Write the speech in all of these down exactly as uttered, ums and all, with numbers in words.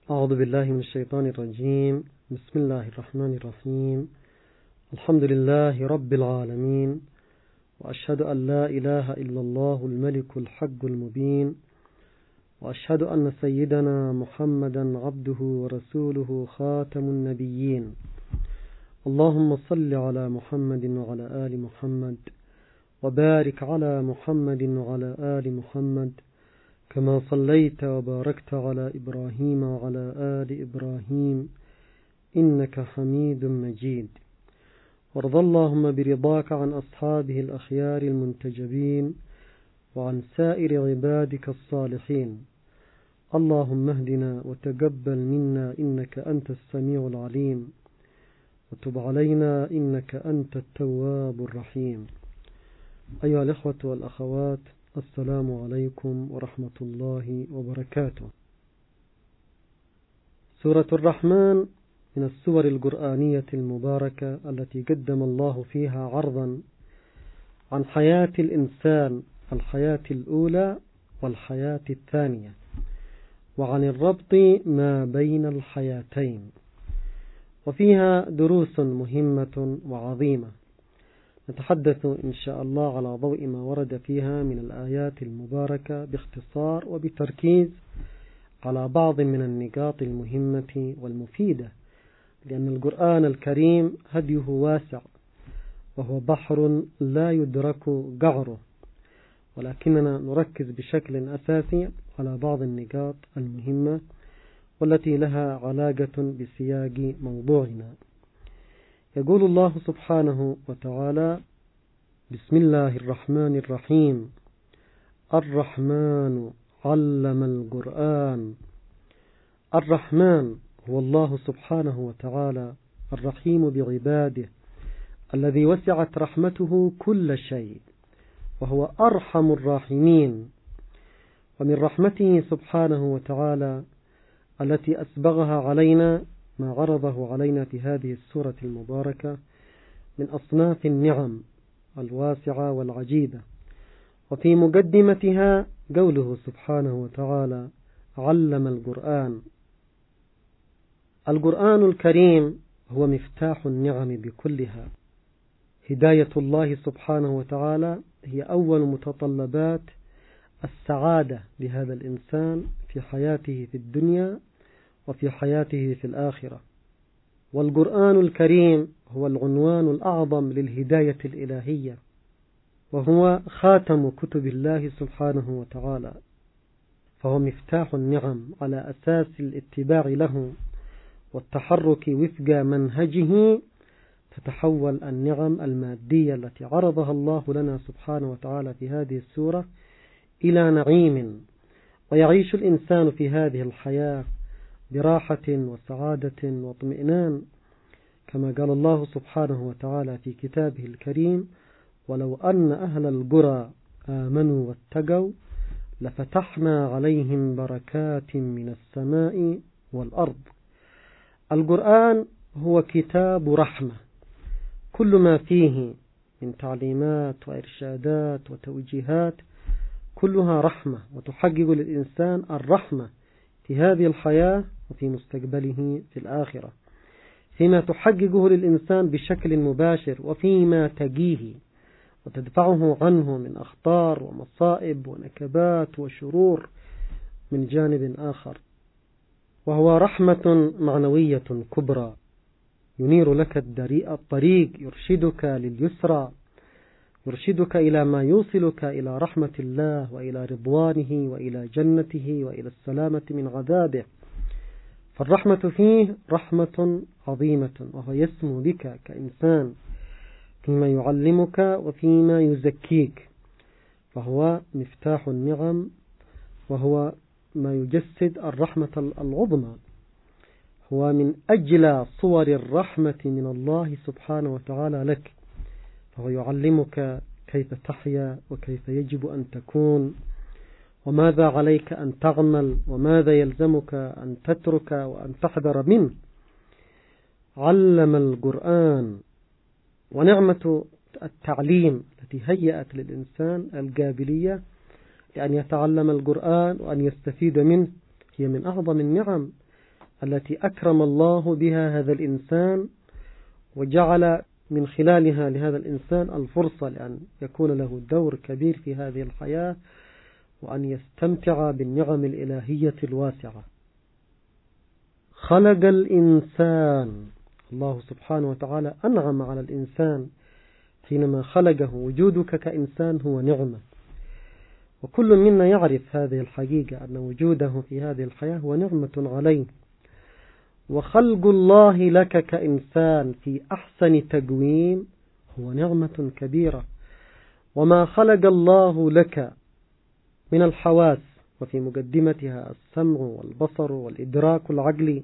أعوذ بالله من الشيطان الرجيم. بسم الله الرحمن الرحيم. الحمد لله رب العالمين، وأشهد أن لا إله إلا الله الملك الحق المبين، وأشهد أن سيدنا محمدا عبده ورسوله خاتم النبيين. اللهم صل على محمد وعلى آل محمد، وبارك على محمد وعلى آل محمد كما صليت وباركت على إبراهيم وعلى آل إبراهيم إنك حميد مجيد. وارض اللهم برضاك عن أصحابه الأخيار المنتجبين وعن سائر عبادك الصالحين. اللهم اهدنا وتقبل منا إنك أنت السميع العليم، وتب علينا إنك أنت التواب الرحيم. أيها الإخوة والأخوات، السلام عليكم ورحمة الله وبركاته. سورة الرحمن من السور القرآنية المباركة التي قدم الله فيها عرضا عن حياة الإنسان، الحياة الأولى والحياة الثانية، وعن الربط ما بين الحياتين، وفيها دروس مهمة وعظيمة نتحدث إن شاء الله على ضوء ما ورد فيها من الآيات المباركة باختصار وبتركيز على بعض من النقاط المهمة والمفيدة، لأن القرآن الكريم هديه واسع، وهو بحر لا يدرك قعره، ولكننا نركز بشكل أساسي على بعض النقاط المهمة والتي لها علاقة بسياق موضوعنا. يقول الله سبحانه وتعالى: بسم الله الرحمن الرحيم. الرحمن علم القرآن. الرحمن هو الله سبحانه وتعالى الرحيم بعباده، الذي وسعت رحمته كل شيء، وهو أرحم الراحمين. ومن رحمته سبحانه وتعالى التي أسبغها علينا ما عرضه علينا في هذه السورة المباركة من أصناف النعم الواسعة والعجيبة. وفي مقدمتها قوله سبحانه وتعالى: علم القرآن. القرآن الكريم هو مفتاح النعم بكلها. هداية الله سبحانه وتعالى هي أول متطلبات السعادة لهذا الإنسان في حياته في الدنيا وفي حياته في الآخرة. والقرآن الكريم هو العنوان الأعظم للهداية الإلهية، وهو خاتم كتب الله سبحانه وتعالى، فهو مفتاح النعم على أساس الاتباع له والتحرك وفق منهجه. تتحول النعم المادية التي عرضها الله لنا سبحانه وتعالى في هذه السورة إلى نعيم، ويعيش الإنسان في هذه الحياة براحة وسعادة واطمئنان، كما قال الله سبحانه وتعالى في كتابه الكريم: ولو أن أهل القرى آمنوا واتقوا لفتحنا عليهم بركات من السماء والأرض. القرآن هو كتاب رحمة، كل ما فيه من تعليمات وإرشادات وتوجيهات كلها رحمة، وتحقق للإنسان الرحمة في هذه الحياة وفي مستقبله في الآخرة، فيما تحققه للإنسان بشكل مباشر، وفيما تقيه وتدفعه عنه من أخطار ومصائب ونكبات وشرور من جانب آخر. وهو رحمة معنوية كبرى ينير لك الطريق، يرشدك لليسرى، يرشدك إلى ما يوصلك إلى رحمة الله وإلى رضوانه وإلى جنته وإلى السلامة من عذابه. فالرحمة فيه رحمة عظيمة، وهو يسمو بك كإنسان فيما يعلمك وفيما يزكيك، فهو مفتاح النعم، وهو ما يجسد الرحمة العظمى. هو من أجل صور الرحمة من الله سبحانه وتعالى لك، فهو يعلمك كيف تحيا وكيف يجب أن تكون، وماذا عليك أن تعمل، وماذا يلزمك أن تترك وأن تحذر منه. علم القرآن. ونعمة التعليم التي هيأت للإنسان القابلية لأن يتعلم القرآن وأن يستفيد منه هي من أعظم النعم التي أكرم الله بها هذا الإنسان وجعل من خلالها لهذا الإنسان الفرصة لأن يكون له دور كبير في هذه الحياة وأن يستمتع بالنعم الإلهية الواسعة. خلق الإنسان، الله سبحانه وتعالى أنعم على الإنسان حينما خلقه. وجودك كإنسان هو نعمة، وكل منا يعرف هذه الحقيقة أن وجوده في هذه الحياة هو نعمة عليه. وخلق الله لك كإنسان في أحسن تقويم هو نعمة كبيرة. وما خلق الله لك من الحواس وفي مقدمتها السمع والبصر والإدراك العقلي،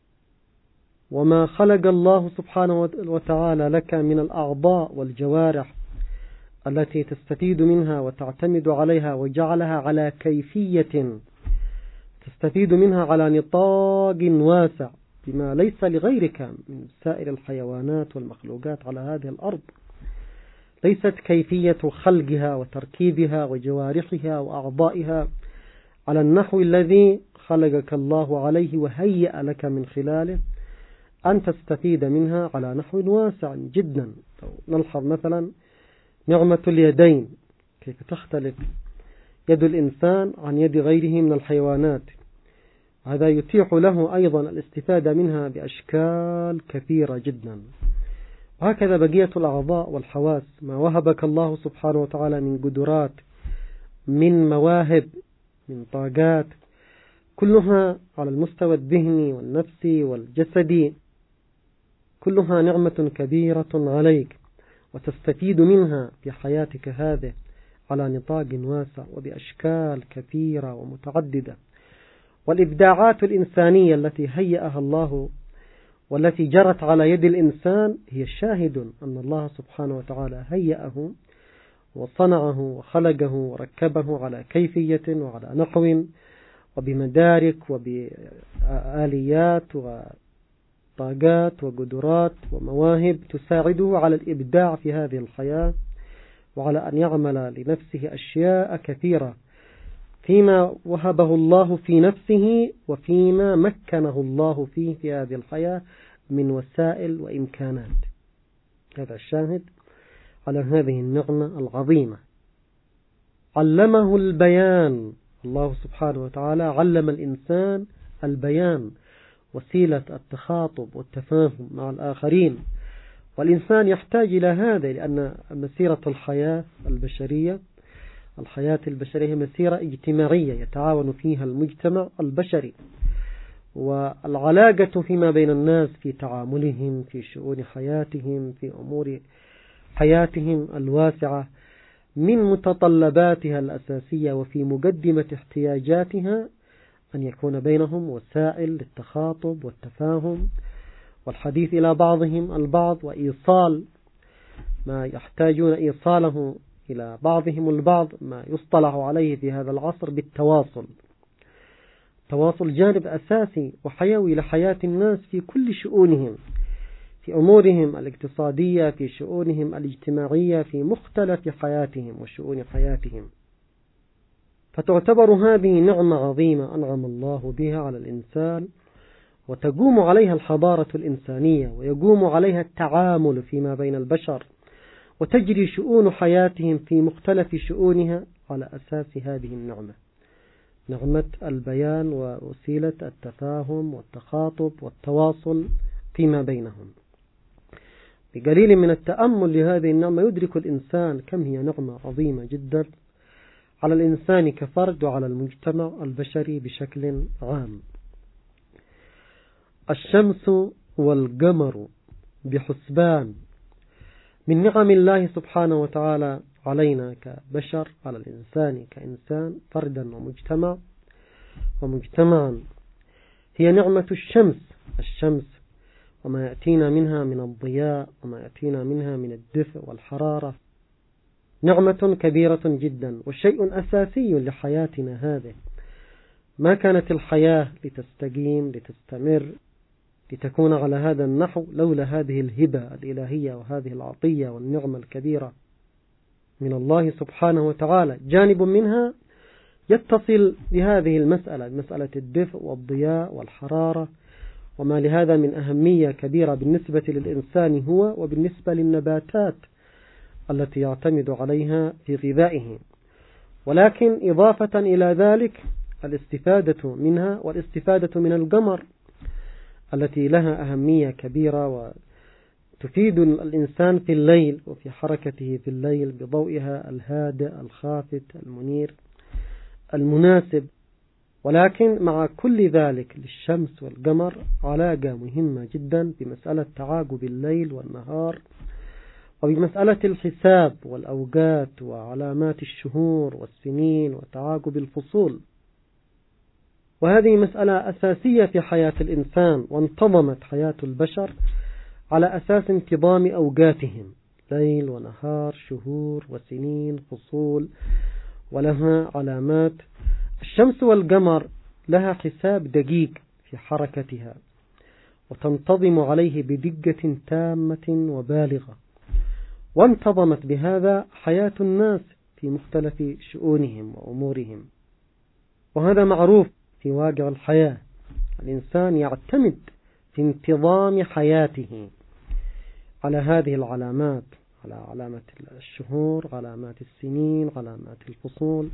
وما خلق الله سبحانه وتعالى لك من الأعضاء والجوارح التي تستفيد منها وتعتمد عليها وجعلها على كيفية تستفيد منها على نطاق واسع بما ليس لغيرك من سائر الحيوانات والمخلوقات على هذه الأرض. ليست كيفية خلقها وتركيبها وجوارحها وأعضائها على النحو الذي خلقك الله عليه وهيأ لك من خلاله أن تستفيد منها على نحو واسع جدا. نلحظ مثلا نعمة اليدين كيف تختلف يد الإنسان عن يد غيره من الحيوانات. هذا يتيح له أيضا الاستفادة منها بأشكال كثيرة جدا. وهكذا بقية الأعضاء والحواس، ما وهبك الله سبحانه وتعالى من قدرات، من مواهب، من طاقات، كلها على المستوى الذهني والنفسي والجسدي، كلها نعمة كبيرة عليك وتستفيد منها في حياتك هذه على نطاق واسع وبأشكال كثيرة ومتعددة. والإبداعات الإنسانية التي هيأها الله والتي جرت على يد الإنسان هي شاهد أن الله سبحانه وتعالى هيأه وصنعه وخلقه وركبه على كيفية وعلى نحو وبمدارك وبآليات وطاقات وقدرات ومواهب تساعده على الإبداع في هذه الحياة وعلى أن يعمل لنفسه أشياء كثيرة فيما وهبه الله في نفسه وفيما مكنه الله فيه في هذه الحياة من وسائل وإمكانات. هذا الشاهد على هذه النعمة العظيمة. علمه البيان، الله سبحانه وتعالى علم الإنسان البيان، وسيلة التخاطب والتفاهم مع الآخرين. والإنسان يحتاج إلى هذا لأن مسيرة الحياة البشرية الحياة البشرية مسيرة اجتماعية يتعاون فيها المجتمع البشري، والعلاقة فيما بين الناس في تعاملهم في شؤون حياتهم في أمور حياتهم الواسعة من متطلباتها الأساسية وفي مقدمة احتياجاتها أن يكون بينهم وسائل للتخاطب والتفاهم والحديث إلى بعضهم البعض وإيصال ما يحتاجون إيصاله إلى بعضهم البعض، ما يصطلح عليه في هذا العصر بالتواصل. التواصل جانب أساسي وحيوي لحياة الناس في كل شؤونهم، في أمورهم الاقتصادية، في شؤونهم الاجتماعية، في مختلف حياتهم وشؤون حياتهم. فتعتبر هذه نعمة عظيمة أنعم الله بها على الإنسان، وتقوم عليها الحضارة الإنسانية ويقوم عليها التعامل فيما بين البشر، وتجري شؤون حياتهم في مختلف شؤونها على أساس هذه النعمة، نعمة البيان ووسيلة التفاهم والتخاطب والتواصل فيما بينهم. بقليل من التأمل لهذه النعمة يدرك الإنسان كم هي نعمة عظيمة جدا على الإنسان كفرد وعلى المجتمع البشري بشكل عام. الشمس والقمر بحسبان من نعم الله سبحانه وتعالى علينا كبشر، على الإنسان كإنسان فردا ومجتمع ومجتمعا، هي نعمة الشمس. الشمس وما يأتينا منها من الضياء وما يأتينا منها من الدفء والحرارة نعمة كبيرة جدا وشيء أساسي لحياتنا هذه. ما كانت الحياة لتستقيم لتستمر لتكون على هذا النحو لولا هذه الهبة الإلهية وهذه العطية والنعمة الكبيرة من الله سبحانه وتعالى. جانب منها يتصل بهذه المسألة، مسألة الدفء والضياء والحرارة وما لهذا من أهمية كبيرة بالنسبة للإنسان هو وبالنسبة للنباتات التي يعتمد عليها في غذائه. ولكن إضافة إلى ذلك الاستفادة منها والاستفادة من القمر التي لها أهمية كبيرة وتفيد الإنسان في الليل وفي حركته في الليل بضوئها الهادئ الخافت المنير المناسب. ولكن مع كل ذلك للشمس والقمر علاقة مهمة جدا بمسألة تعاقب الليل والنهار وبمسألة الحساب والأوقات وعلامات الشهور والسنين وتعاقب الفصول. وهذه مسألة أساسية في حياة الإنسان، وانتظمت حياة البشر على أساس انتظام أوقاتهم ليل ونهار شهور وسنين فصول، ولها علامات. الشمس والقمر لها حساب دقيق في حركتها وتنتظم عليه بدقة تامة وبالغة، وانتظمت بهذا حياة الناس في مختلف شؤونهم وأمورهم. وهذا معروف في واقع الحياة، الإنسان يعتمد في انتظام حياته على هذه العلامات، على علامة الشهور، علامات السنين، علامات الفصول،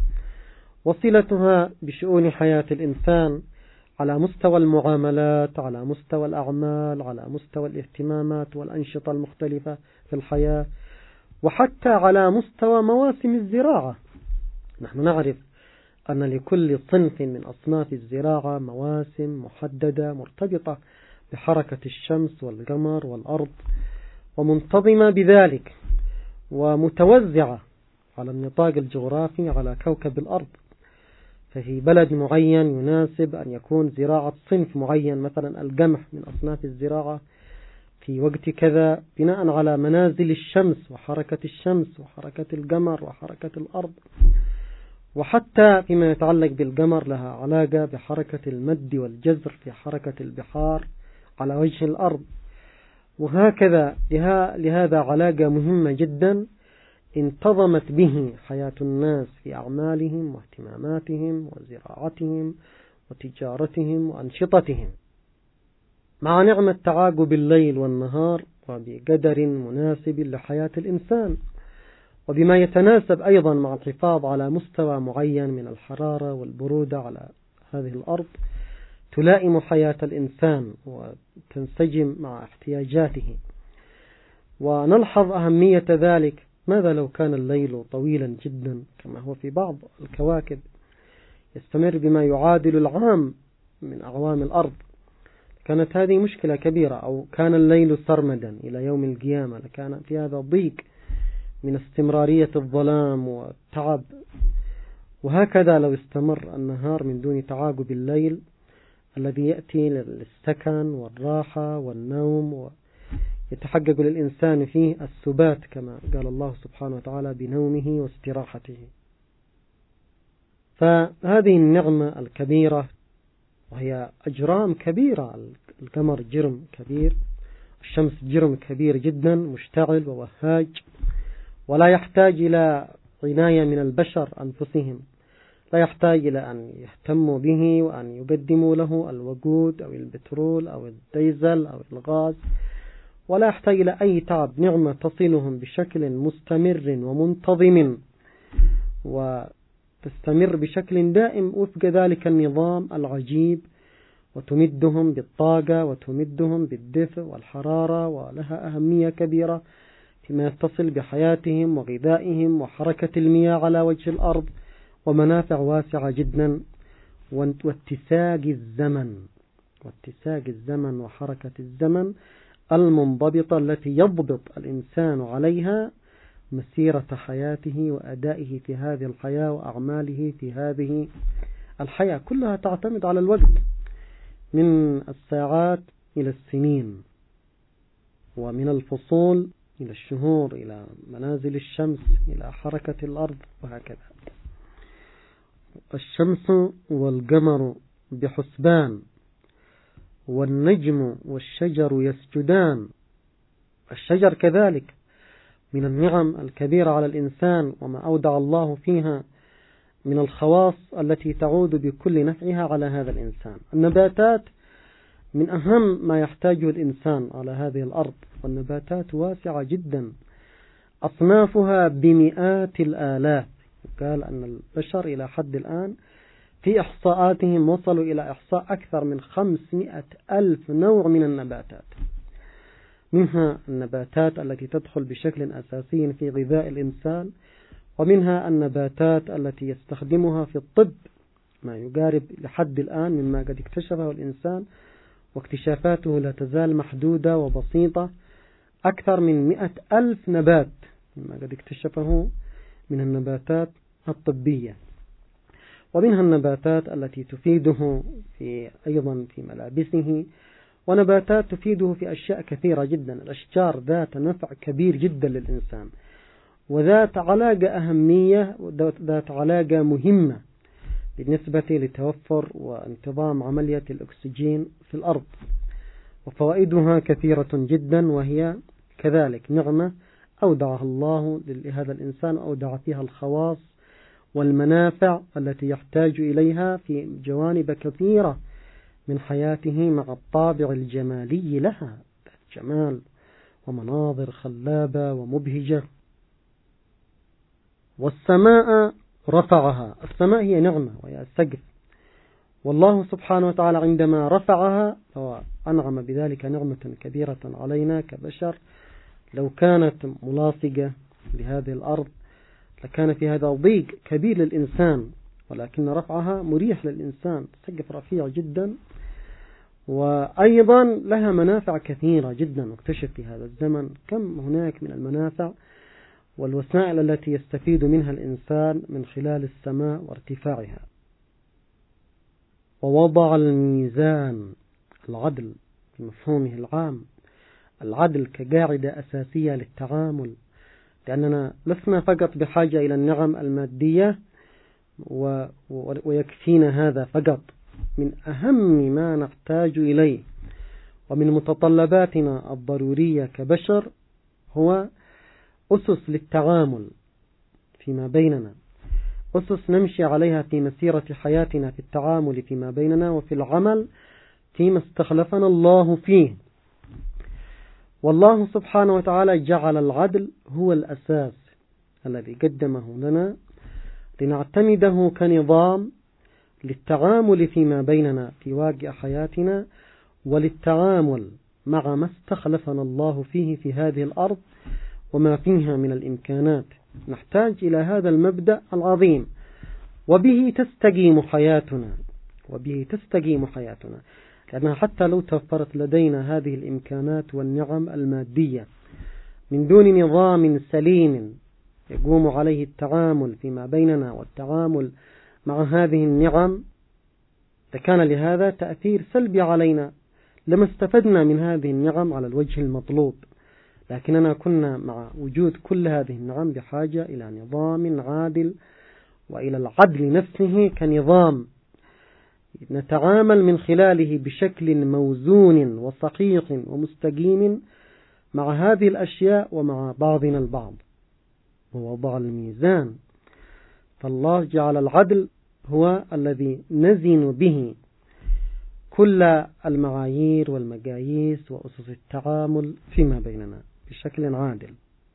وصلتها بشؤون حياة الإنسان على مستوى المعاملات، على مستوى الأعمال، على مستوى الاهتمامات والأنشطة المختلفة في الحياة، وحتى على مستوى مواسم الزراعة. نحن نعرف أن لكل صنف من أصناف الزراعة مواسم محددة مرتبطة بحركة الشمس والقمر والأرض، ومنتظمة بذلك ومتوزعة على النطاق الجغرافي على كوكب الأرض. ففي بلد معين يناسب أن يكون زراعة صنف معين، مثلا القمح من أصناف الزراعة في وقت كذا، بناء على منازل الشمس وحركة الشمس وحركة القمر وحركة الأرض. وحتى فيما يتعلق بالقمر لها علاقة بحركة المد والجزر في حركة البحار على وجه الأرض. وهكذا لهذا علاقة مهمة جدا انتظمت به حياة الناس في أعمالهم واهتماماتهم وزراعتهم وتجارتهم وأنشطتهم، مع نعمة تعاقب الليل والنهار وبقدر مناسب لحياة الإنسان، وبما يتناسب أيضا مع الحفاظ على مستوى معين من الحرارة والبرودة على هذه الأرض تلائم حياة الإنسان وتنسجم مع احتياجاته. ونلحظ أهمية ذلك. ماذا لو كان الليل طويلا جدا كما هو في بعض الكواكب يستمر بما يعادل العام من أعوام الأرض؟ كانت هذه مشكلة كبيرة. أو كان الليل سرمدا إلى يوم القيامة، لكان في هذا ضيق من استمرارية الظلام والتعب. وهكذا لو استمر النهار من دون تعاقب الليل الذي يأتي للسكن والراحة والنوم، ويتحقق للإنسان فيه السبات كما قال الله سبحانه وتعالى بنومه واستراحته. فهذه النعمة الكبيرة، وهي أجرام كبيرة، القمر جرم كبير، الشمس جرم كبير جدا مشتعل ووهاج، ولا يحتاج إلى عناية من البشر أنفسهم، لا يحتاج إلى أن يهتموا به وأن يقدموا له الوقود أو البترول أو الديزل أو الغاز، ولا يحتاج إلى أي تعب. نعمة تصلهم بشكل مستمر ومنتظم وتستمر بشكل دائم وفق ذلك النظام العجيب، وتمدهم بالطاقة وتمدهم بالدفء والحرارة، ولها أهمية كبيرة فيما يتصل بحياتهم وغذائهم وحركة المياه على وجه الأرض، ومنافع واسعة جدا. واتساق الزمن واتساق الزمن وحركة الزمن المنضبطة التي يضبط الإنسان عليها مسيرة حياته وأدائه في هذه الحياة وأعماله في هذه الحياة، كلها تعتمد على الوقت، من الساعات إلى السنين، ومن الفصول إلى الشهور، إلى منازل الشمس، إلى حركة الأرض، وهكذا. الشمس والقمر بحسبان، والنجم والشجر يسجدان. الشجر كذلك من النعم الكبيرة على الإنسان، وما أودع الله فيها من الخواص التي تعود بكل نفعها على هذا الإنسان. النباتات من أهم ما يحتاجه الإنسان على هذه الأرض، والنباتات واسعة جدا أصنافها بمئات الآلاف. قال أن البشر إلى حد الآن في إحصاءاتهم وصلوا إلى إحصاء أكثر من خمسمائة ألف نوع من النباتات، منها النباتات التي تدخل بشكل أساسي في غذاء الإنسان، ومنها النباتات التي يستخدمها في الطب، ما يقارب لحد الآن مما قد اكتشفه الإنسان، واكتشافاته لا تزال محدودة وبسيطة. أكثر من مئة ألف نبات مما قد اكتشفه من النباتات الطبية، ومنها النباتات التي تفيده في أيضا في ملابسه، ونباتات تفيده في أشياء كثيرة جدا. الأشجار ذات نفع كبير جدا للإنسان، وذات علاقة أهمية وذات علاقة مهمة بالنسبة لتوفر وانتظام عملية الأكسجين في الأرض، وفوائدها كثيرة جدا، وهي كذلك نعمة أودعها الله لهذا الإنسان، أودع فيها الخواص والمنافع التي يحتاج إليها في جوانب كثيرة من حياته، مع الطابع الجمالي لها، جمال ومناظر خلابة ومبهجة. والسماء رفعها، السماء هي نعمة وهي السقف، والله سبحانه وتعالى عندما رفعها هو أنعم بذلك نعمة كبيرة علينا كبشر. لو كانت ملاصقة لهذه الأرض لكان في هذا ضيق كبير للإنسان، ولكن رفعها مريح للإنسان، سقف رفيع جدا، وأيضا لها منافع كثيرة جدا. واكتشف في هذا الزمن كم هناك من المنافع والوسائل التي يستفيد منها الإنسان من خلال السماء وارتفاعها. ووضع الميزان، العدل في مفهومه العام، العدل كقاعدة أساسية للتعامل، لأننا لسنا فقط بحاجة إلى النعم المادية و... ويكفينا هذا فقط. من أهم ما نحتاج إليه ومن متطلباتنا الضرورية كبشر هو أسس للتعامل فيما بيننا، أسس نمشي عليها في مسيرة حياتنا، في التعامل فيما بيننا وفي العمل فيما استخلفنا الله فيه. والله سبحانه وتعالى جعل العدل هو الأساس الذي قدمه لنا لنعتمده كنظام للتعامل فيما بيننا في واقع حياتنا، وللتعامل مع ما استخلفنا الله فيه في هذه الأرض وما فيها من الإمكانات. نحتاج إلى هذا المبدأ العظيم، وبه تستقيم حياتنا، وبه تستقيم حياتنا، لأنها حتى لو توفرت لدينا هذه الإمكانات والنعم المادية من دون نظام سليم يقوم عليه التعامل فيما بيننا والتعامل مع هذه النعم، لكان لهذا تأثير سلبي علينا، لما استفدنا من هذه النعم على الوجه المطلوب. لكننا كنا مع وجود كل هذه النعم بحاجة إلى نظام عادل، وإلى العدل نفسه كنظام نتعامل من خلاله بشكل موزون وصحيح ومستقيم مع هذه الأشياء ومع بعضنا البعض. ووضع الميزان، فالله جعل العدل هو الذي نزن به كل المعايير والمقاييس وأسس التعامل فيما بيننا بشكل عادل.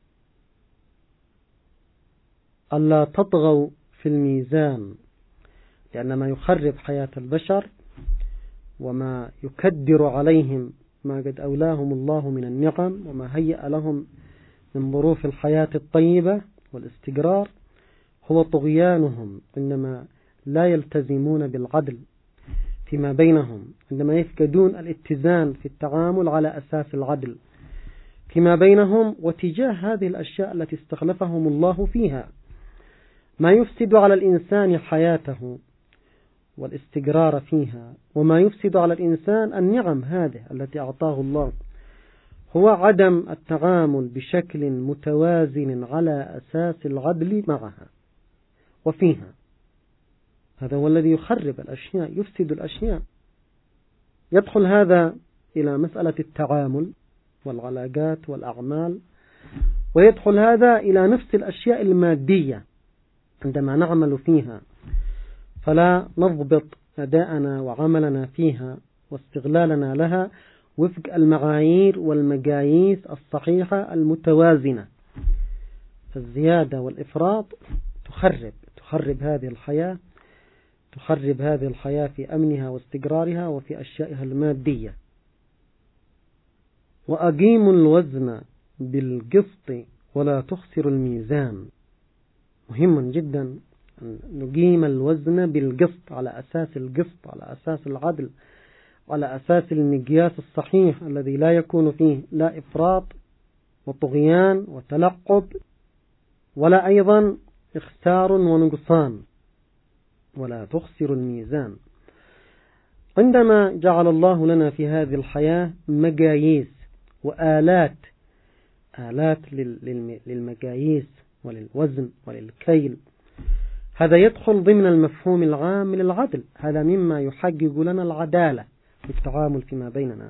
ألا تطغوا في الميزان، لأن ما يخرب حياة البشر وما يكدر عليهم ما قد أولاهم الله من النعم وما هيأ لهم من ظروف الحياة الطيبة والاستقرار هو طغيانهم عندما لا يلتزمون بالعدل فيما بينهم، عندما يفقدون الاتزان في التعامل على أساس العدل فيما بينهم وتجاه هذه الأشياء التي استخلفهم الله فيها، ما يفسد على الإنسان حياته والاستقرار فيها، وما يفسد على الإنسان النعم هذه التي أعطاه الله، هو عدم التعامل بشكل متوازن على أساس العدل معها وفيها. هذا هو الذي يخرب الأشياء، يفسد الأشياء. يدخل هذا إلى مسألة التعامل والعلاقات والأعمال، ويدخل هذا إلى نفس الأشياء المادية عندما نعمل فيها، فلا نضبط أداءنا وعملنا فيها واستغلالنا لها وفق المعايير والمقاييس الصحيحة المتوازنة. فالزيادة والإفراط تخرب تخرب هذه الحياة تخرب هذه الحياة في أمنها واستقرارها وفي أشيائها المادية. وأقيموا الوزن بالقسط ولا تخسروا الميزان. مهم جدا أن نقيم الوزن بالقسط، على أساس القسط، على أساس العدل، على أساس المقياس الصحيح الذي لا يكون فيه لا إفراط وطغيان وتلقب، ولا أيضا اختار ونقصان. ولا تخسروا الميزان. عندما جعل الله لنا في هذه الحياة مقاييس وآلات آلات للمقاييس وللوزن وللكيل، هذا يدخل ضمن المفهوم العام للعدل. هذا مما يحقق لنا العدالة في التعامل فيما بيننا.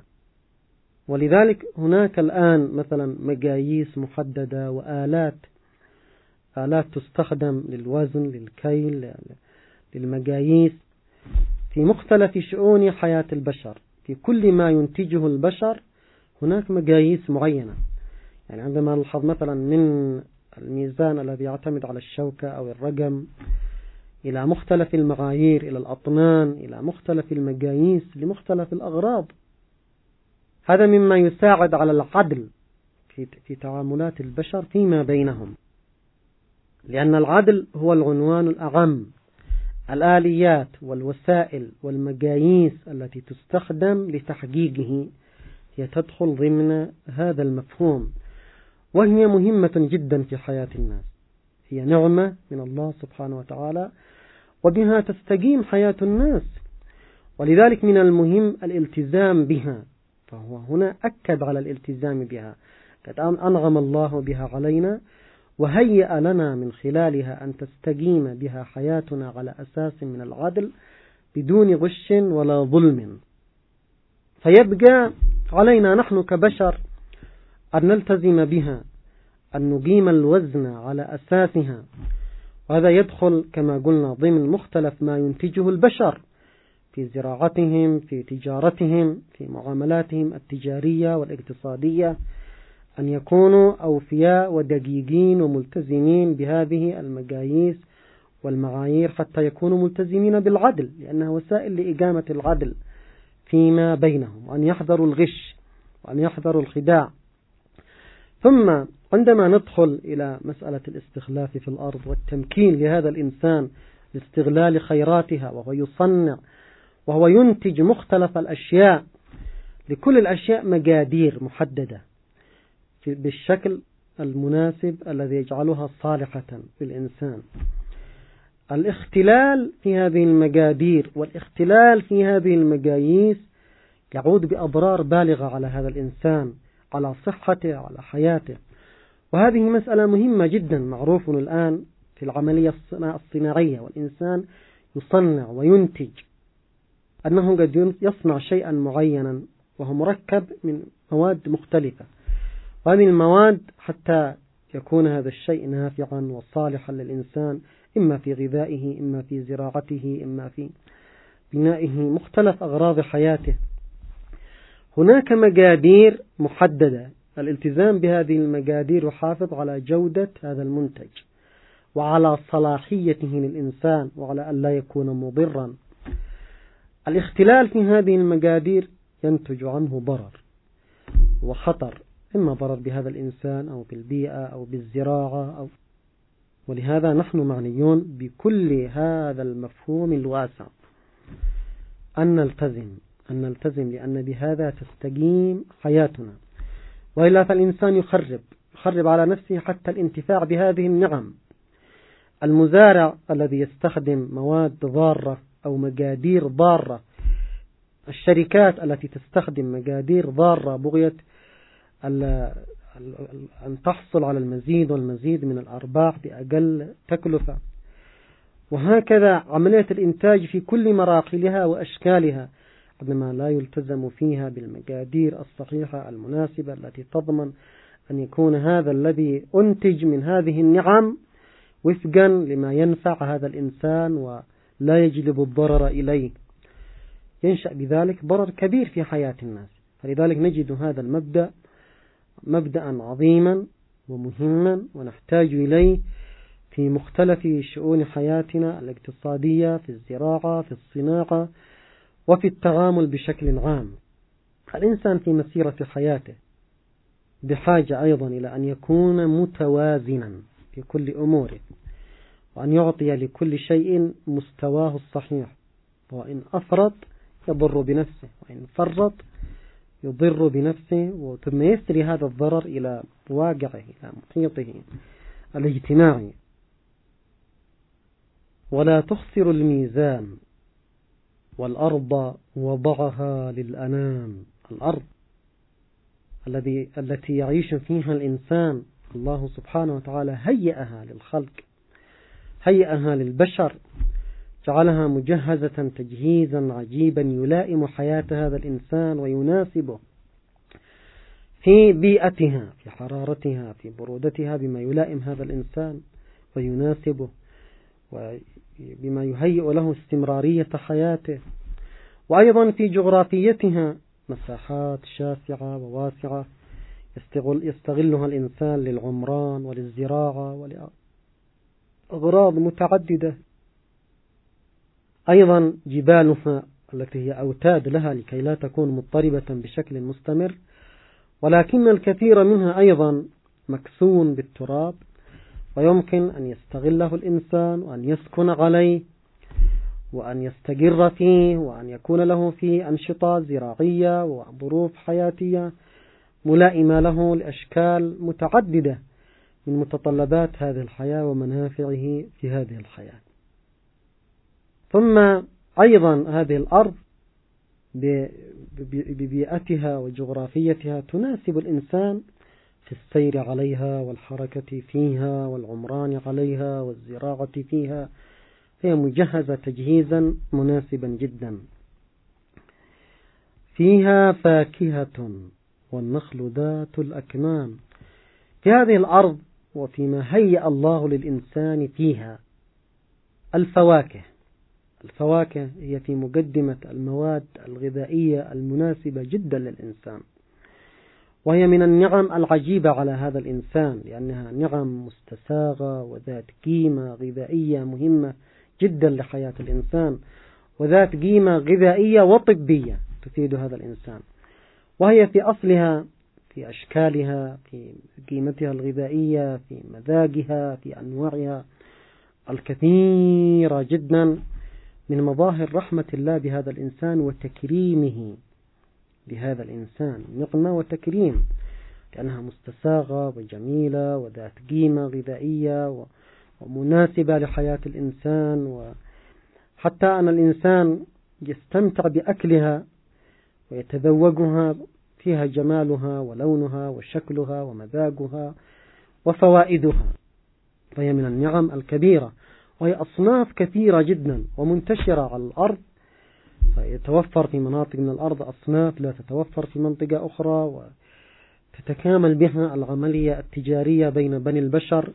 ولذلك هناك الآن مثلا مقاييس محددة وآلات آلات تستخدم للوزن للكيل للمقاييس في مختلف شؤون حياة البشر. في كل ما ينتجه البشر هناك مقاييس معينة. يعني عندما نلحظ مثلا من الميزان الذي يعتمد على الشوكة أو الرقم إلى مختلف المعايير، إلى الأطنان، إلى مختلف المقاييس لمختلف الأغراض، هذا مما يساعد على العدل في في تعاملات البشر فيما بينهم. لأن العدل هو العنوان الأعم. الآليات والوسائل والمقاييس التي تستخدم لتحقيقه هي تدخل ضمن هذا المفهوم، وهي مهمة جدا في حياة الناس. هي نعمة من الله سبحانه وتعالى، وبها تستقيم حياة الناس. ولذلك من المهم الالتزام بها. فهو هنا أكد على الالتزام بها. قد أنعم الله بها علينا وهيأ لنا من خلالها أن تستقيم بها حياتنا على أساس من العدل بدون غش ولا ظلم. فيبقى علينا نحن كبشر أن نلتزم بها، أن نقيم الوزن على أساسها. وهذا يدخل كما قلنا ضمن مختلف ما ينتجه البشر في زراعتهم، في تجارتهم، في معاملاتهم التجارية والاقتصادية، أن يكونوا أوفياء ودقيقين وملتزمين بهذه المقاييس والمعايير حتى يكونوا ملتزمين بالعدل، لأنها وسائل لإقامة العدل فيما بينهم، وأن يحذروا الغش وأن يحذروا الخداع. ثم عندما ندخل إلى مسألة الاستخلاف في الأرض والتمكين لهذا الإنسان لاستغلال خيراتها، وهو يصنع وهو ينتج مختلف الأشياء، لكل الأشياء مقادير محددة بالشكل المناسب الذي يجعلها صالحة للإنسان. الاختلال في هذه المقادير والاختلال في هذه المقاييس يعود بأضرار بالغة على هذا الإنسان، على صحته، على حياته. وهذه مسألة مهمة جدا. معروف الآن في العملية الصناعية والإنسان يصنع وينتج أنه قد يصنع شيئا معينا وهو مركب من مواد مختلفة، وهذه المواد حتى يكون هذا الشيء نافعا وصالحا للإنسان، إما في غذائه، إما في زراعته، إما في بنائه، مختلف أغراض حياته. هناك مقادير محددة. الالتزام بهذه المقادير يحافظ على جودة هذا المنتج وعلى صلاحيته للإنسان وعلى أن لا يكون مضرا. الاختلال في هذه المقادير ينتج عنه ضرر وخطر، إما ضرر بهذا الإنسان أو بالبيئة أو بالزراعة أو ولهذا نحن معنيون بكل هذا المفهوم الواسع، أن نلتزم أن نلتزم لأن بهذا تستقيم حياتنا. وإلا فالإنسان يخرب يخرب على نفسه حتى الانتفاع بهذه النعم. المزارع الذي يستخدم مواد ضارة أو مقادير ضارة، الشركات التي تستخدم مقادير ضارة بغية أن تحصل على المزيد والمزيد من الأرباح بأقل تكلفة، وهكذا عملية الإنتاج في كل مراحلها وأشكالها، عندما لا يلتزم فيها بالمقادير الصحيحة المناسبة التي تضمن أن يكون هذا الذي أنتج من هذه النعم وفقا لما ينفع هذا الإنسان ولا يجلب الضرر إليه. ينشأ بذلك ضرر كبير في حياة الناس. فلذلك نجد هذا المبدأ مبدأ عظيما ومهما، ونحتاج إليه في مختلف شؤون حياتنا الاقتصادية، في الزراعة، في الصناعة، وفي التعامل بشكل عام. الإنسان في مسيرة حياته بحاجة أيضا إلى أن يكون متوازنا في كل أموره، وأن يعطي لكل شيء مستواه الصحيح، وإن أفرط يضر بنفسه، وإن فرط يضر بنفسه، ثم يسري هذا الضرر إلى واقعه، إلى محيطه الاجتماعي. ولا تخسر الميزان والأرض وضعها للأنام. الأرض الذي التي يعيش فيها الإنسان الله سبحانه وتعالى هيئها للخلق، هيئها للبشر، جعلها مجهزة تجهيزا عجيبا يلائم حياة هذا الإنسان ويناسبه في بيئتها، في حرارتها، في برودتها، بما يلائم هذا الإنسان ويناسبه، وبما يهيئ له استمرارية حياته. وأيضا في جغرافيتها مساحات شاسعة وواسعة يستغل يستغلها الإنسان للعمران وللزراعة ولأغراض متعددة. أيضا جبالها التي هي أوتاد لها لكي لا تكون مضطربة بشكل مستمر، ولكن الكثير منها أيضا مكسون بالتراب، ويمكن أن يستغله الإنسان وأن يسكن عليه وأن يستقر فيه، وأن يكون له فيه أنشطة زراعية وظروف حياتية ملائمة له لأشكال متعددة من متطلبات هذه الحياة ومنافعه في هذه الحياة. ثم أيضا هذه الأرض ببيئتها وجغرافيتها تناسب الإنسان في السير عليها والحركة فيها والعمران عليها والزراعة فيها، هي مجهزة تجهيزا مناسبا جدا. فيها فاكهة والنخل ذات الأكمام. في هذه الأرض وفيما هيأ الله للإنسان فيها الفواكه. الفواكه هي في مقدمة المواد الغذائية المناسبة جدا للإنسان، وهي من النعم العجيبة على هذا الإنسان، لأنها نعم مستساغة وذات قيمة غذائية مهمة جدا لحياة الإنسان، وذات قيمة غذائية وطبية تفيد هذا الإنسان. وهي في أصلها في أشكالها، في قيمتها الغذائية، في مذاقها، في أنواعها الكثيرة جدا، من مظاهر رحمة الله بهذا الإنسان وتكريمه بهذا الإنسان، نقمة وتكريم، لأنها مستساغة وجميلة وذات قيمة غذائية ومناسبة لحياة الإنسان، وحتى أن الإنسان يستمتع بأكلها ويتذوقها، فيها جمالها ولونها وشكلها ومذاقها وفوائدها. فهي من النعم الكبيرة، وهي أصناف كثيرة جدا ومنتشرة على الأرض، فيتوفر في مناطق من الأرض أصناف لا تتوفر في منطقة أخرى، وتتكامل بها العملية التجارية بين بني البشر.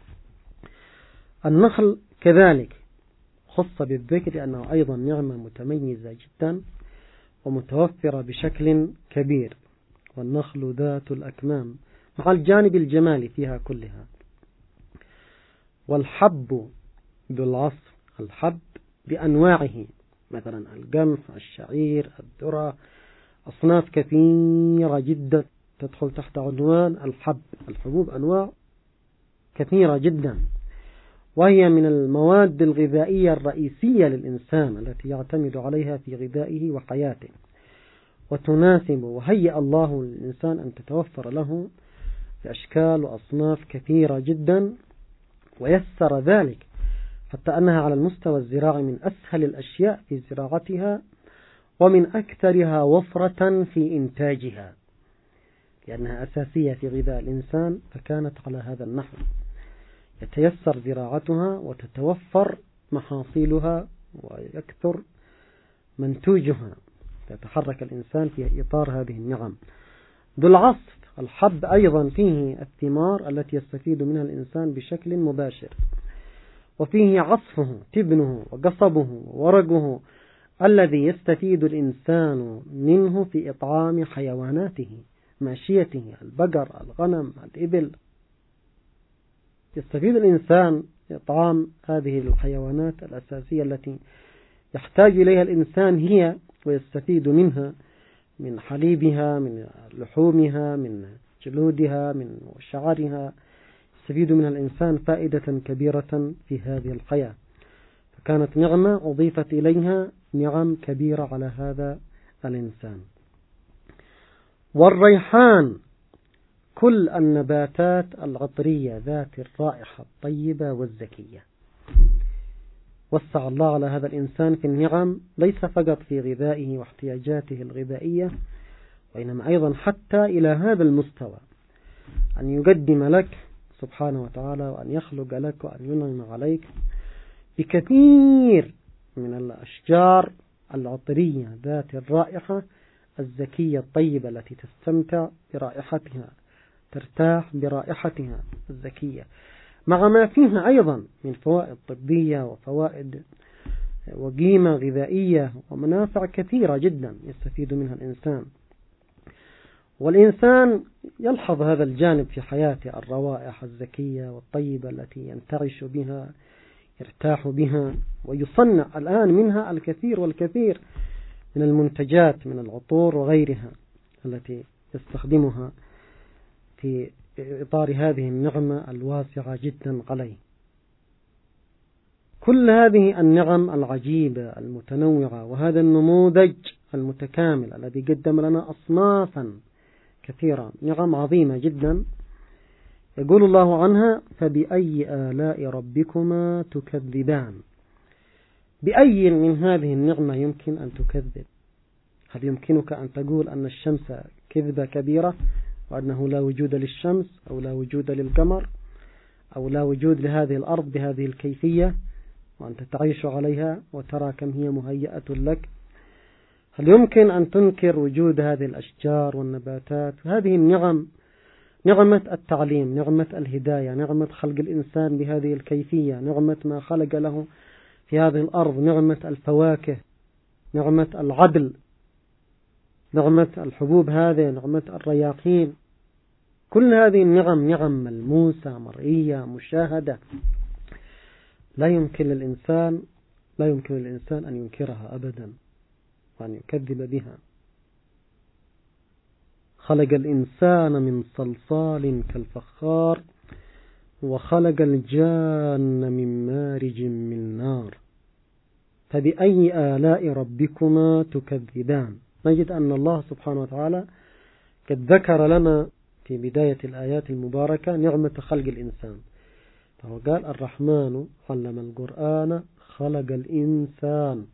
النخل كذلك خص بالذكر لأنه أيضا نعمة متميزة جدا ومتوفرة بشكل كبير. والنخل ذات الأكمام مع الجانب الجمالي فيها كلها. والحب بالعصر، الحب بأنواعه، مثلا القمح، الشعير، الذرة، أصناف كثيرة جدا تدخل تحت عنوان الحب. الحبوب أنواع كثيرة جدا، وهي من المواد الغذائية الرئيسية للإنسان التي يعتمد عليها في غذائه وحياته، وتناسب وهيئ الله للإنسان أن تتوفر له في أشكال وأصناف كثيرة جدا، ويسر ذلك حتى أنها على المستوى الزراعي من أسهل الأشياء في زراعتها ومن أكثرها وفرة في إنتاجها، لأنها أساسية في غذاء الإنسان، فكانت على هذا النحو يتيسر زراعتها وتتوفر محاصيلها ويكثر منتوجها، يتحرك الإنسان في إطار هذه النعم. ذو العصف، الحب أيضا فيه الثمار التي يستفيد منها الإنسان بشكل مباشر، وفيه عصفه، تبنه وقصبه وورقه الذي يستفيد الإنسان منه في إطعام حيواناته، ماشيته، البقر، الغنم، الإبل. يستفيد الإنسان إطعام هذه الحيوانات الأساسية التي يحتاج إليها الإنسان هي، ويستفيد منها من حليبها، من لحومها، من جلودها، من شعرها. يستفيد منها الإنسان فائدة كبيرة في هذه الحياة. فكانت نعمة أضيفت إليها نعم كبيرة على هذا الإنسان. والريحان كل النباتات العطرية ذات الرائحة الطيبة والزكية. وسع الله على هذا الإنسان في النعم، ليس فقط في غذائه واحتياجاته الغذائية، وإنما أيضا حتى إلى هذا المستوى، أن يقدم لك سبحانه وتعالى، وأن يخلق لك، وأن ينعم عليك بكثير من الأشجار العطرية ذات الرائحة الزكية الطيبة التي تستمتع برائحتها، ترتاح برائحتها الزكية، مع ما فيها أيضا من فوائد طبية وفوائد وقيمة غذائية ومنافع كثيرة جدا يستفيد منها الإنسان. والإنسان يلحظ هذا الجانب في حياته، الروائح الزكية والطيبة التي ينتعش بها، يرتاح بها، ويصنع الآن منها الكثير والكثير من المنتجات من العطور وغيرها التي يستخدمها في إطار هذه النعمة الواسعة جدا عليه. كل هذه النعم العجيبة المتنوعة، وهذا النموذج المتكامل الذي قدم لنا أصنافا كثيرة، نعم عظيمة جدا، يقول الله عنها: فبأي آلاء ربكما تكذبان. بأي من هذه النعمة يمكن أن تكذب؟ هل يمكنك أن تقول أن الشمس كذبة كبيرة، وأنه لا وجود للشمس، أو لا وجود للقمر، أو لا وجود لهذه الأرض بهذه الكيفية، وأنت تعيش عليها وترى كم هي مهيئة لك؟ هل يمكن أن تنكر وجود هذه الأشجار والنباتات؟ هذه النعم، نعمة التعليم، نعمة الهداية، نعمة خلق الإنسان بهذه الكيفية، نعمة ما خلق له في هذه الأرض، نعمة الفواكه، نعمة العدل، نعمة الحبوب هذه، نعمة الرياحين. كل هذه النعم نعم ملموسة مرئية مشاهدة، لا يمكن للإنسان لا يمكن للإنسان أن ينكرها أبدا وأن يكذب بها. خلق الإنسان من صلصال كالفخار، وخلق الجان من مارج من نار، فبأي آلاء ربكما تكذبان. نجد أن الله سبحانه وتعالى قد ذكر لنا في بداية الآيات المباركة نعمة خلق الإنسان، فهو قال: الرحمن علم القرآن خلق الإنسان.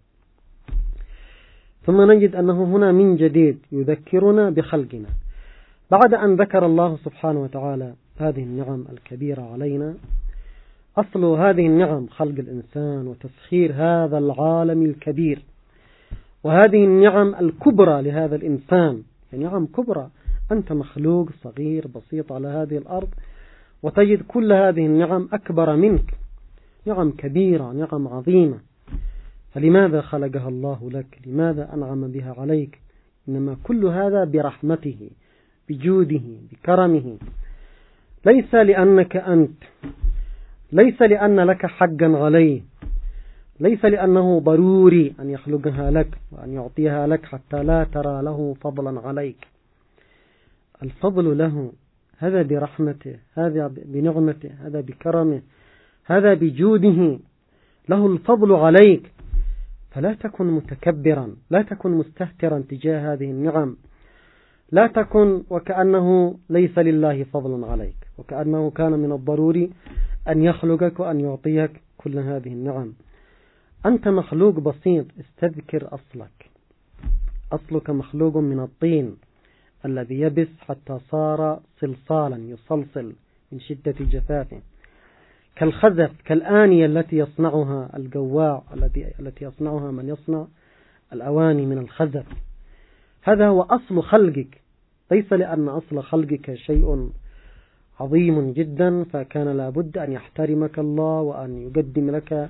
ثم نجد أنه هنا من جديد يذكرنا بخلقنا. بعد أن ذكر الله سبحانه وتعالى هذه النعم الكبيرة علينا، أصل هذه النعم خلق الإنسان وتسخير هذا العالم الكبير، وهذه النعم الكبرى لهذا الإنسان، يعني نعم كبرى. أنت مخلوق صغير بسيط على هذه الأرض، وتجد كل هذه النعم أكبر منك، نعم كبيرة، نعم عظيمة. فلماذا خلقها الله لك؟ لماذا أنعم بها عليك؟ إنما كل هذا برحمته، بجوده، بكرمه، ليس لأنك أنت، ليس لأن لك حقا عليه، ليس لأنه ضروري أن يخلقها لك وأن يعطيها لك حتى لا ترى له فضلا عليك. الفضل له، هذا برحمته، هذا بنعمته، هذا بكرمه، هذا بجوده، له الفضل عليك. فلا تكن متكبرا، لا تكن مستهترا تجاه هذه النعم، لا تكن وكأنه ليس لله فضل عليك، وكأنه كان من الضروري أن يخلقك وأن يعطيك كل هذه النعم. أنت مخلوق بسيط، استذكر أصلك. أصلك مخلوق من الطين الذي يبس حتى صار صلصالا يصلصل من شدة جفافه، كالخزف، كالآنية التي يصنعها الجواع، التي يصنعها من يصنع الأواني من الخزف. هذا هو أصل خلقك، ليس لأن أصل خلقك شيء عظيم جدا فكان لابد أن يحترمك الله وأن يقدم لك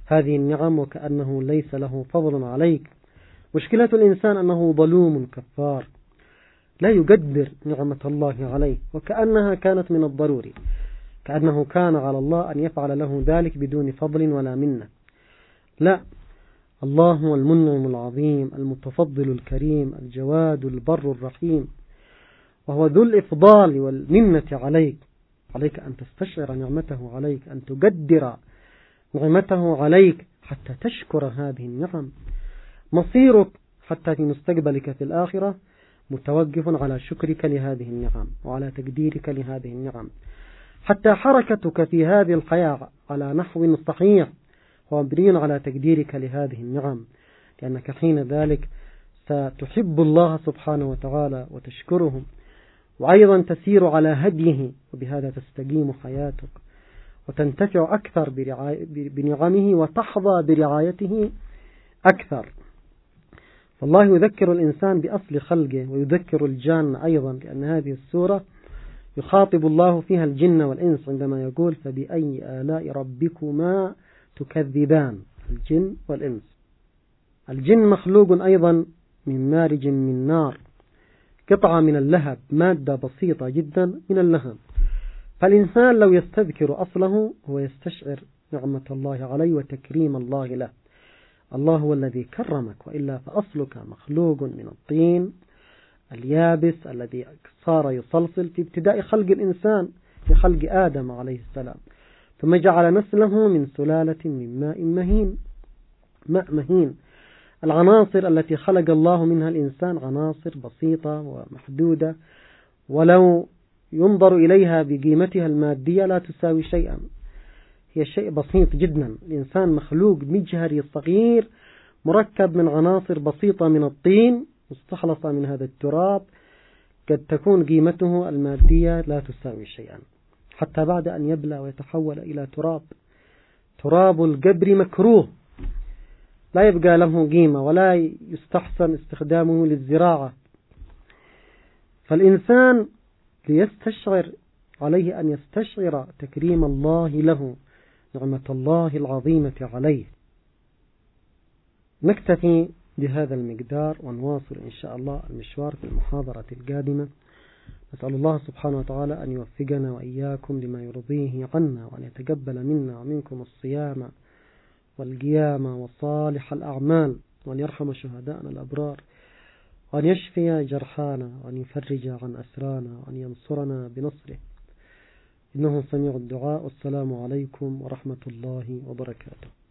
هذه النعم وكأنه ليس له فضل عليك. مشكلة الإنسان أنه ظلوم كفار لا يقدر نعمة الله عليه، وكأنها كانت من الضروري، كأنه كان على الله أن يفعل له ذلك بدون فضل ولا منة. لا، الله هو المنعم العظيم المتفضل الكريم الجواد البر الرحيم، وهو ذو الإفضال والمنة عليك. عليك أن تستشعر نعمته عليك، أن تقدر نعمته عليك حتى تشكر هذه النعم. مصيرك حتى في مستقبلك في الآخرة متوقف على شكرك لهذه النعم وعلى تقديرك لهذه النعم. حتى حركتك في هذه الحياة على نحو صحيح هو مبني على تقديرك لهذه النعم، لأنك حين ذلك ستحب الله سبحانه وتعالى وتشكره، وأيضا تسير على هديه، وبهذا تستقيم حياتك وتنتفع أكثر بنعمه وتحظى برعايته أكثر. فالله يذكر الإنسان بأصل خلقه ويذكر الجان أيضا، لأن هذه السورة يخاطب الله فيها الجن والإنس عندما يقول فبأي آلاء ربكما تكذبان. الجن والإنس. الجن مخلوق أيضا من مارج من نار، قطعة من اللهب، مادة بسيطة جدا من اللهب. فالإنسان لو يستذكر أصله هو يستشعر نعمة الله عليه وتكريم الله له. الله هو الذي كرمك، وإلا فأصلك مخلوق من الطين اليابس الذي صار يصلصل في ابتداء خلق الإنسان، في خلق آدم عليه السلام، ثم جعل نسله من سلالة من ماء مهين. ماء مهين. العناصر التي خلق الله منها الإنسان عناصر بسيطة ومحدودة، ولو ينظر إليها بقيمتها المادية لا تساوي شيئا، هي شيء بسيط جدا. الإنسان مخلوق مجهري صغير مركب من عناصر بسيطة من الطين مستخلصة من هذا التراب، قد تكون قيمته المادية لا تساوي شيئا حتى بعد أن يبلى ويتحول إلى تراب. تراب القبر مكروه، لا يبقى له قيمة ولا يستحسن استخدامه للزراعة. فالإنسان ليستشعر عليه أن يستشعر تكريم الله له، نعمة الله العظيمة عليه. نكتفي بهذا المقدار ونواصل إن شاء الله المشوار في المحاضرة القادمة. نسأل الله سبحانه وتعالى أن يوفقنا وإياكم لما يرضيه عنا، وأن يتقبل منا ومنكم الصيام والقيام وصالح الأعمال، وأن يرحم شهداءنا الأبرار، وأن يشفي جرحانا، وأن يفرج عن أسرانا، وأن ينصرنا بنصره، إنه سميع الدعاء. والسلام عليكم ورحمة الله وبركاته.